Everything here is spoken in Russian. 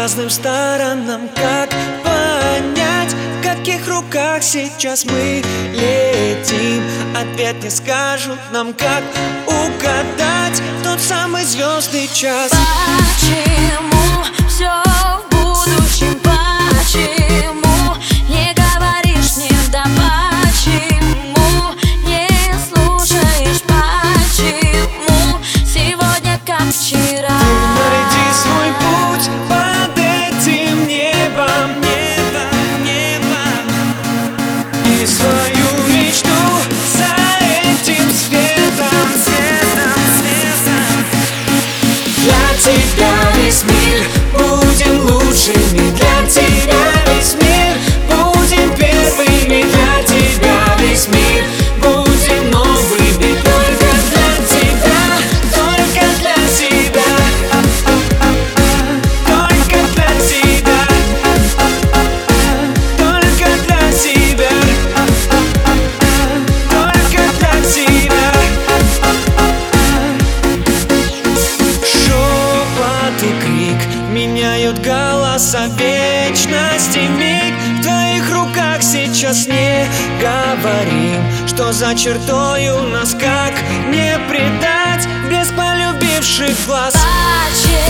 разным сторонам. Как понять, в каких руках сейчас мы летим? Ответ не скажут нам, как угадать тот самый звездный час. Почему все в будущем? Почему не говоришь мне да? Почему не слушаешь? Почему сегодня как вчера? Ты найди свой путь под этим небом, и свою мечту за этим светом. Для тебя весь мир, будем лучшими. Для тебя весь мир, будем первыми. Для тебя весь мир, будем новыми. Только для тебя, только для тебя, только для тебя, только для тебя, только для тебя. Шепот и крик меняют голоса вечности миг. В твоих руках сейчас не говорим, что за чертою нас, как не предать без полюбивших глаз. Почему